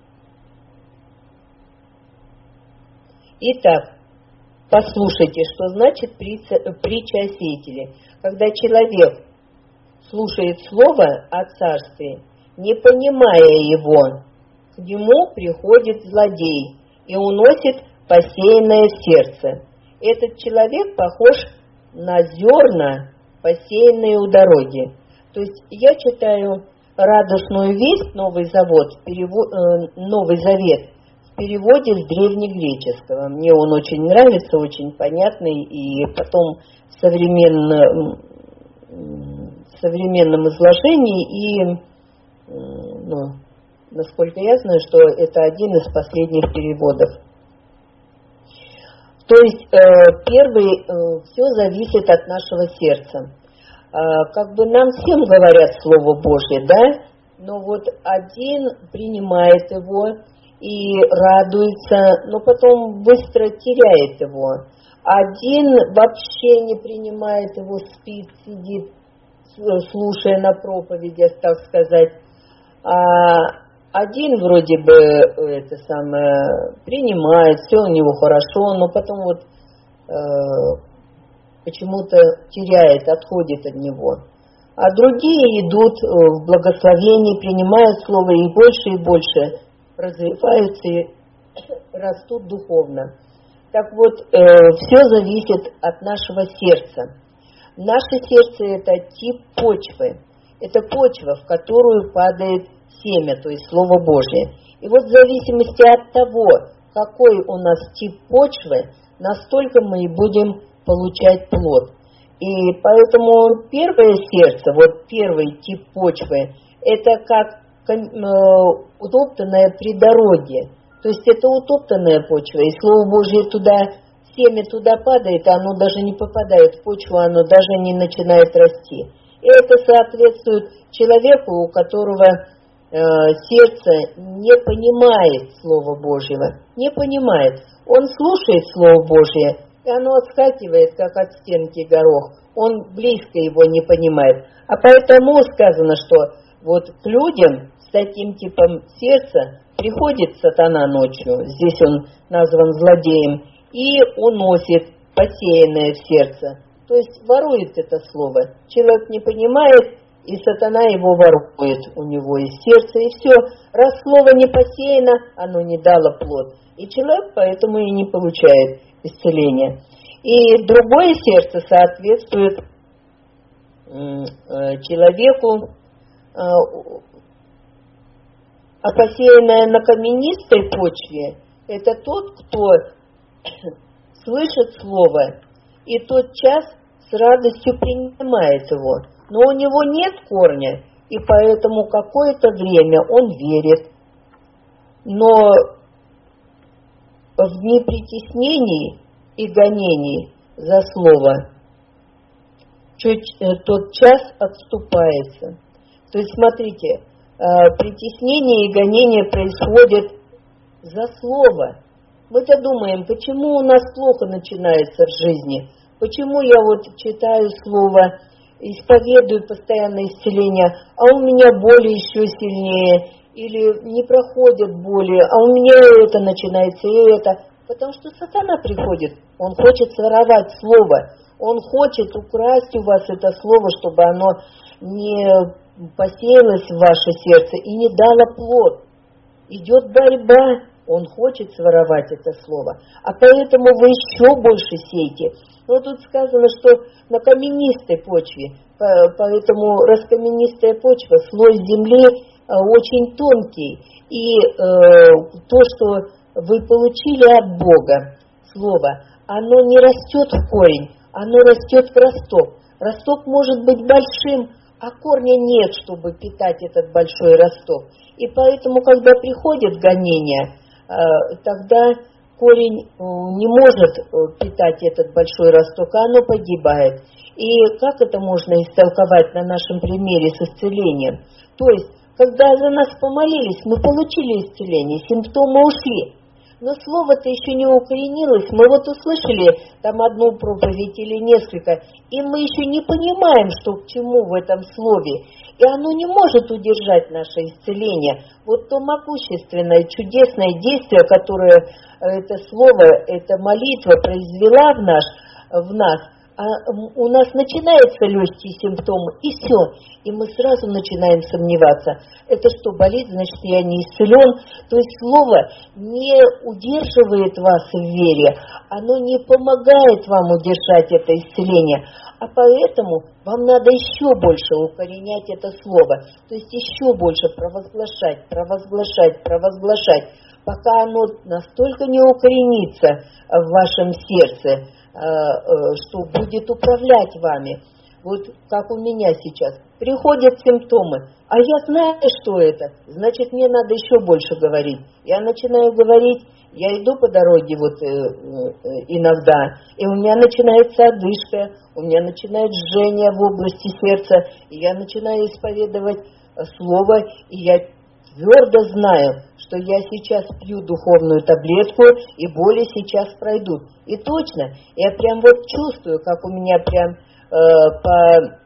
Итак, послушайте, что значит притча о сеятеле. Когда человек слушает слово о царстве, не понимая его, к нему приходит злодей и уносит посеянное в сердце. Этот человек похож на зерна, посеянные у дороги. То есть я читаю радостную весть, Новый Завет, перевод, э, Новый Завет в переводе с древнегреческого. Мне он очень нравится, очень понятный, и потом в современном, в современном изложении, и, ну, насколько я знаю, что это один из последних переводов. То есть, э, первый, э, все зависит от нашего сердца. Э, как бы нам всем говорят Слово Божье, да? Но вот один принимает его и радуется, но потом быстро теряет его. Один вообще не принимает его, спит, сидит, слушая на проповедях, так сказать. А один вроде бы это самое принимает, все у него хорошо, но потом вот э, почему-то теряет, отходит от него. А другие идут в благословении, принимают слово и больше и больше развиваются и растут духовно. Так вот, э, все зависит от нашего сердца. Наше сердце – это тип почвы. Это почва, в которую падает семя, то есть Слово Божие. И вот в зависимости от того, какой у нас тип почвы, настолько мы и будем получать плод. И поэтому первое сердце, вот первый тип почвы, это как утоптанное при дороге. То есть это утоптанная почва, и Слово Божье туда, семя туда падает, а оно даже не попадает в почву, оно даже не начинает расти. И это соответствует человеку, у которого э, сердце не понимает Слова Божьего, не понимает. Он слушает Слово Божье, и оно отскакивает, как от стенки горох. Он близко его не понимает. А поэтому сказано, что вот к людям с таким типом сердца приходит сатана ночью, здесь он назван злодеем, и уносит посеянное в сердце. То есть ворует это слово. Человек не понимает, и сатана его ворует у него из сердца, и все. Раз слово не посеяно, оно не дало плод. И человек поэтому и не получает исцеления. И другое сердце соответствует человеку, а посеянное на каменистой почве – это тот, кто слышит слово и тотчас с радостью принимает его. Но у него нет корня, и поэтому какое-то время он верит. Но в дни притеснений и гонений за слово чуть тот час отступается. То есть, смотрите, притеснение и гонение происходят за слово. Мы-то думаем, почему у нас плохо начинается в жизни, почему я вот читаю слово, исповедую постоянно исцеление, а у меня боли еще сильнее, или не проходят боли, а у меня это начинается, и это. Потому что сатана приходит, он хочет своровать слово, Он хочет украсть у вас это слово, чтобы оно не посеялось в ваше сердце и не дало плод. Идет борьба, он хочет своровать это слово. А поэтому вы еще больше сейте. Но тут сказано, что на каменистой почве, поэтому раскаменистая почва, слой земли очень тонкий. И э, то, что вы получили от Бога, слово, оно не растет в корень, оно растет в росток. Росток может быть большим, а корня нет, чтобы питать этот большой росток. И поэтому, когда приходят гонения, э, тогда корень не может питать этот большой росток, а оно погибает. И как это можно истолковать на нашем примере с исцелением? То есть, когда за нас помолились, мы получили исцеление, симптомы ушли. Но слово-то еще не укоренилось. Мы вот услышали там одну проповедь или несколько, и мы еще не понимаем, что к чему в этом слове. И оно не может удержать наше исцеление. Вот то могущественное, чудесное действие, которое это слово, эта молитва произвела в, наш, в нас, а у нас начинаются легкие симптомы, и все. И мы сразу начинаем сомневаться. Это что, болит, значит, я не исцелен? То есть слово не удерживает вас в вере, оно не помогает вам удержать это исцеление. А поэтому вам надо еще больше укоренять это слово. То есть еще больше провозглашать, провозглашать, провозглашать, пока оно настолько не укоренится в вашем сердце, что будет управлять вами. Вот как у меня сейчас. Приходят симптомы, а я знаю, что это, значит, мне надо еще больше говорить. Я начинаю говорить, я иду по дороге вот э, э, иногда, и у меня начинается одышка, у меня начинает жжение в области сердца, и я начинаю исповедовать слово, и я твердо знаю, что я сейчас пью духовную таблетку, и боли сейчас пройдут. И точно, я прям вот чувствую, как у меня прям э, по,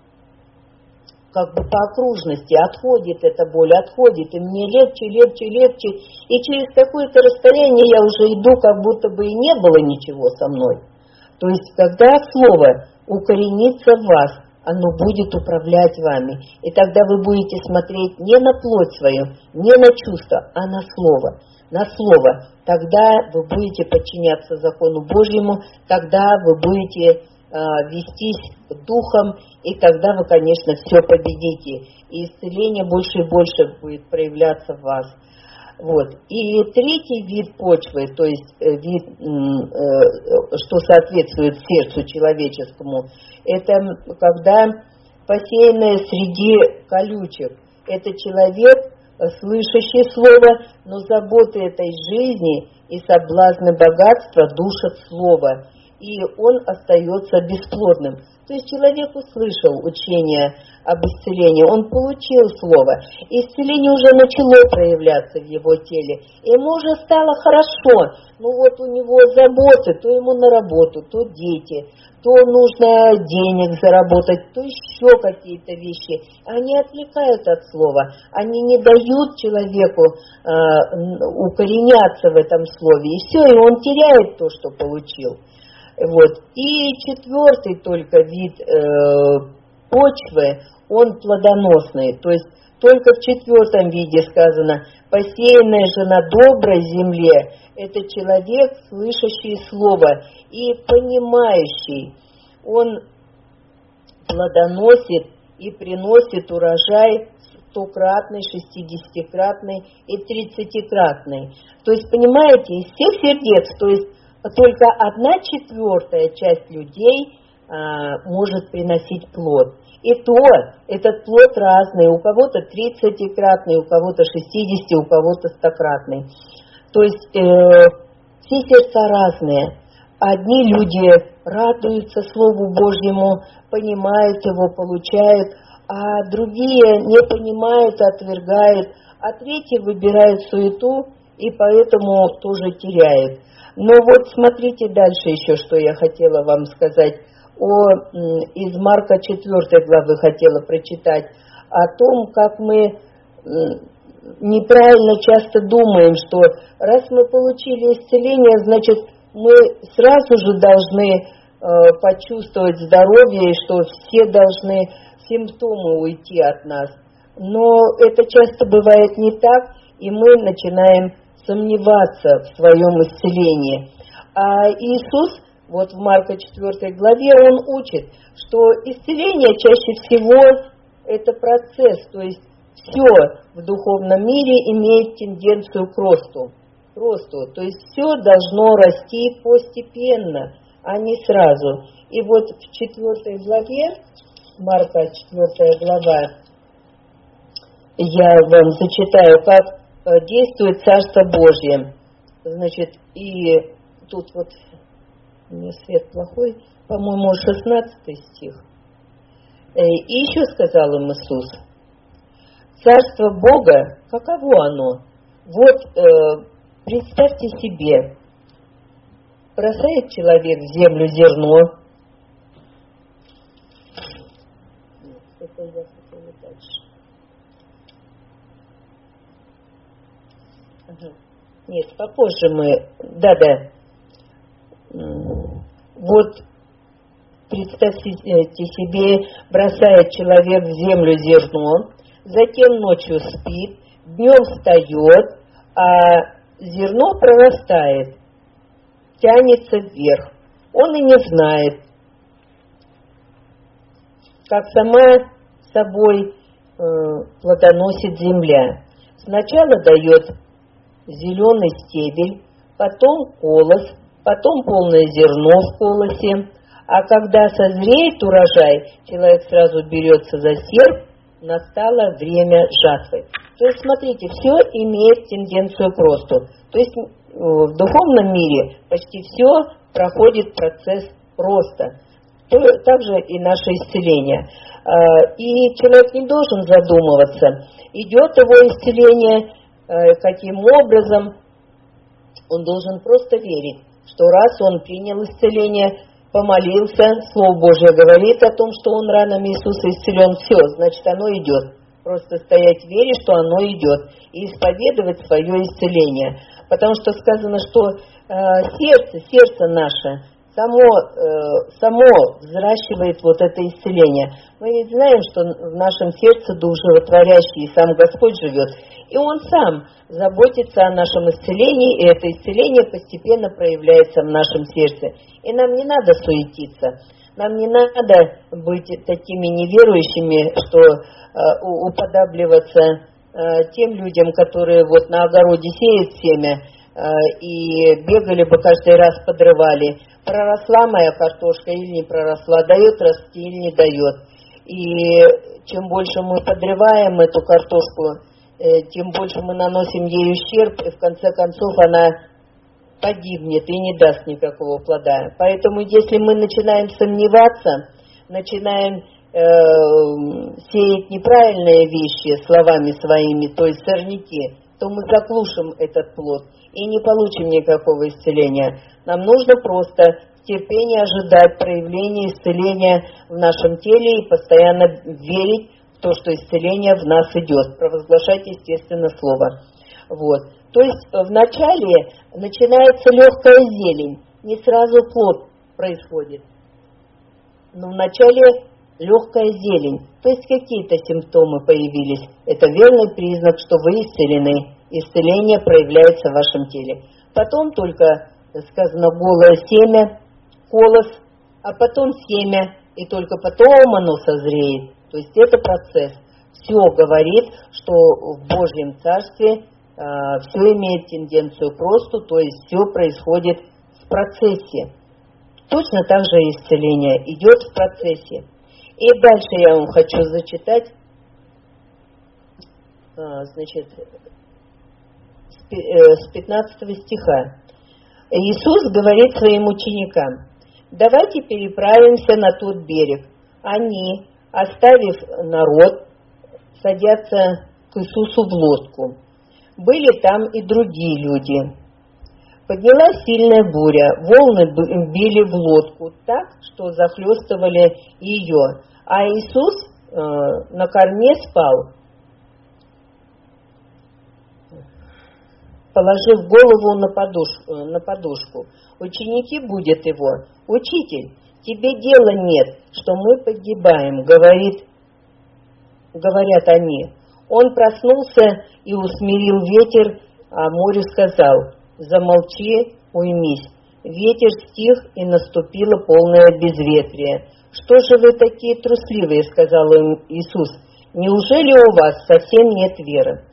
как бы по окружности отходит эта боль, отходит, и мне легче, легче, легче. И через какое-то расстояние я уже иду, как будто бы и не было ничего со мной. То есть, когда слово укоренится в вас, оно будет управлять вами. И тогда вы будете смотреть не на плоть свою, не на чувства, а на слово. На слово. Тогда вы будете подчиняться закону Божьему, тогда вы будете э, вестись духом, и тогда вы, конечно, все победите. И исцеление больше и больше будет проявляться в вас. Вот. И третий вид почвы, то есть вид, что соответствует сердцу человеческому, это когда посеянное среди колючек. Это человек, слышащий слово, но заботы этой жизни и соблазны богатства душат слово, и он остается бесплодным. То есть человек услышал учение об исцелении, он получил слово, и исцеление уже начало проявляться в его теле. Ему уже стало хорошо, ну вот у него заботы, то ему на работу, то дети, то нужно денег заработать, то еще какие-то вещи. Они отвлекают от слова, они не дают человеку э, укореняться в этом слове, и все, и он теряет то, что получил. Вот. И четвертый только вид э, почвы, он плодоносный. То есть только в четвертом виде сказано, посеянное же на доброй земле, это человек, слышащий слово и понимающий. Он плодоносит и приносит урожай стократный, шестидесятикратный и тридцатикратный. То есть, понимаете, из всех сердец, то есть только одна четвертая часть людей а, может приносить плод. И то этот плод разный, у кого-то тридцатикратный, у кого-то шестидесяти, у кого-то стократный. То есть э, все сердца разные. Одни люди радуются Слову Божьему, понимают его, получают, а другие не понимают, отвергают, а третьи выбирают суету и поэтому тоже теряют. Но вот смотрите дальше еще, что я хотела вам сказать. О, из Марка четвёртой главы хотела прочитать о том, как мы неправильно часто думаем, что раз мы получили исцеление, значит, мы сразу же должны почувствовать здоровье, и что все должны симптомы уйти от нас. Но это часто бывает не так, и мы начинаем сомневаться в своем исцелении. А Иисус, вот в Марка четвёртой главе, Он учит, что исцеление чаще всего это процесс, то есть все в духовном мире имеет тенденцию к росту. росту. То есть все должно расти постепенно, а не сразу. И вот в четвёртой главе, Марка четвёртая глава, я вам зачитаю, как действует Царство Божье. Значит, и тут вот у меня свет плохой, по-моему, шестнадцатый стих. И еще сказал им Иисус: Царство Бога, каково оно? Вот э, представьте себе, бросает человек в землю зерно. Это я хотела дальше. Ага. Нет, попозже мы... Да-да. Вот представьте себе, бросает человек в землю зерно, затем ночью спит, днем встает, а зерно прорастает, тянется вверх. Он и не знает, как сама собой э, плодоносит земля. Сначала дает зеленый стебель, потом колос, потом полное зерно в колосе, а когда созреет урожай, человек сразу берется за серп, настало время жатвы. То есть, смотрите, все имеет тенденцию к росту. То есть в духовном мире почти все проходит процесс роста. Также и наше исцеление. И человек не должен задумываться, идет его исцеление, каким образом. Он должен просто верить, что раз он принял исцеление, помолился, Слово Божье говорит о том, что он ранами Иисуса исцелен, все, значит, оно идет. Просто стоять в вере, что оно идет, и исповедовать свое исцеление. Потому что сказано, что э, сердце, сердце наше, само, э, само взращивает вот это исцеление. Мы ведь знаем, что в нашем сердце Дух Животворящий, и сам Господь живет. И Он сам заботится о нашем исцелении, и это исцеление постепенно проявляется в нашем сердце. И нам не надо суетиться. Нам не надо быть такими неверующими, что э, уподабливаться э, тем людям, которые вот на огороде сеют семя э, и бегали бы каждый раз, подрывали. Проросла моя картошка или не проросла, дает расти или не дает. И чем больше мы подрываем эту картошку, э, тем больше мы наносим ей ущерб, и в конце концов она погибнет и не даст никакого плода. Поэтому если мы начинаем сомневаться, начинаем э, сеять неправильные вещи словами своими, то есть сорняки, то мы заглушим этот плод и не получим никакого исцеления. Нам нужно просто в терпении ожидать проявления исцеления в нашем теле и постоянно верить в то, что исцеление в нас идет, провозглашать, естественно, слово. Вот. То есть вначале начинается легкая зелень, не сразу плод происходит. Но вначале легкая зелень, то есть какие-то симптомы появились. Это верный признак, что вы исцелены. Исцеление проявляется в вашем теле. Потом только сказано голое семя, колос, а потом семя, и только потом оно созреет. То есть это процесс. Все говорит, что в Божьем Царстве все имеет тенденцию к росту, то есть все происходит в процессе. Точно так же исцеление идет в процессе. И дальше я вам хочу зачитать, значит, с пятнадцатого стиха. Иисус говорит своим ученикам: давайте переправимся на тот берег. Они, оставив народ, садятся к Иисусу в лодку. Были там и другие люди. Поднялась сильная буря, волны били в лодку так, что захлестывали ее, а Иисус э, на корме спал, положив голову на подушку, на подушку. ученики будет его. Учитель, тебе дела нет, что мы погибаем, говорит, говорят они. Он проснулся и усмирил ветер, а морю сказал: замолчи, уймись. Ветер стих, и наступило полное безветрие. Что же вы такие трусливые, сказал им Иисус. Неужели у вас совсем нет веры?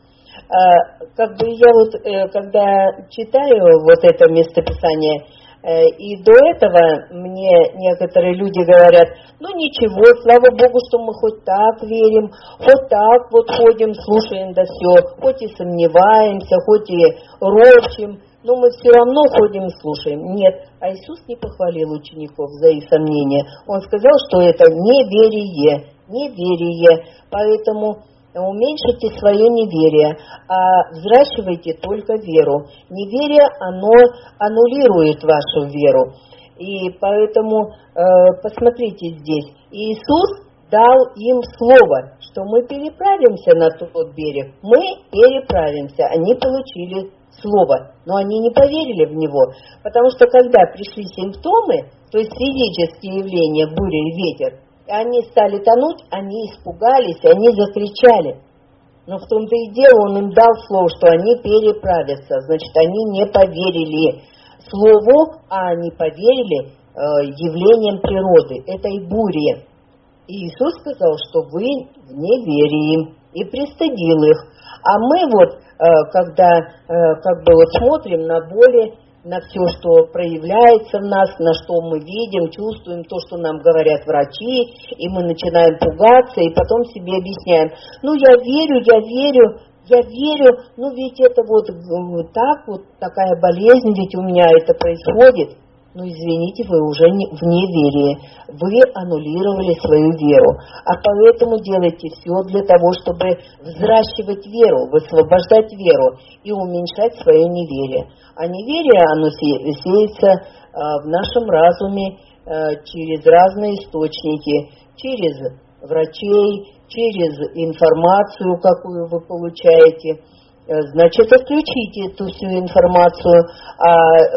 А, как бы я вот, э, когда читаю вот это местописание, э, и до этого мне некоторые люди говорят: ну ничего, слава Богу, что мы хоть так верим, хоть так вот ходим, слушаем, да все, хоть и сомневаемся, хоть и ропщим, но мы все равно ходим и слушаем. Нет, а Иисус не похвалил учеников за их сомнения. Он сказал, что это неверие, неверие, поэтому уменьшите свое неверие, а взращивайте только веру. Неверие, оно аннулирует вашу веру. И поэтому, э, посмотрите здесь, Иисус дал им слово, что мы переправимся на тот берег. Мы переправимся, они получили слово, но они не поверили в него, потому что когда пришли симптомы, то есть физические явления, буря и ветер, и они стали тонуть, они испугались, они закричали. Но в том-то и дело, он им дал слово, что они переправятся. Значит, они не поверили слову, а они поверили э, явлениям природы, этой буре. И Иисус сказал, что вы в неверии, и пристыдил их. А мы вот, э, когда э, как бы вот смотрим на боли, на все, что проявляется в нас, на что мы видим, чувствуем, то, что нам говорят врачи, и мы начинаем пугаться, и потом себе объясняем: ну, я верю, я верю, я верю, ну, ведь это вот, вот так вот, такая болезнь, ведь у меня это происходит. Ну, извините, вы уже не, в неверии, вы аннулировали свою веру, а поэтому делайте все для того, чтобы взращивать веру, высвобождать веру и уменьшать свое неверие. А неверие, оно сеется э, в нашем разуме э, через разные источники, через врачей, через информацию, какую вы получаете. Значит, отключите эту всю информацию, а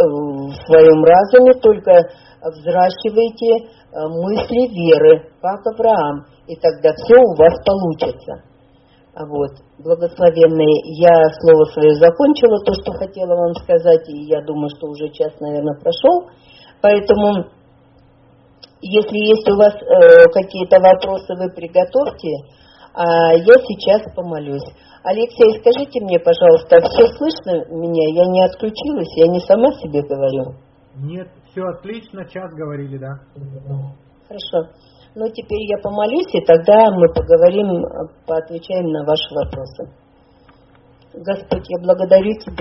в своем разуме только взращивайте мысли веры, как Авраам, и тогда все у вас получится. Вот, благословенные, я слово свое закончила, то, что хотела вам сказать, и я думаю, что уже час, наверное, прошел, поэтому, если есть у вас э, какие-то вопросы, вы приготовьте, а я сейчас помолюсь. Алексей, скажите мне, пожалуйста, все слышно меня? Я не отключилась, я не сама себе говорю.
Нет, все отлично, час говорили, да.
Хорошо. Ну, теперь я помолюсь, и тогда мы поговорим, поотвечаем на ваши вопросы. Господь, я благодарю Тебя.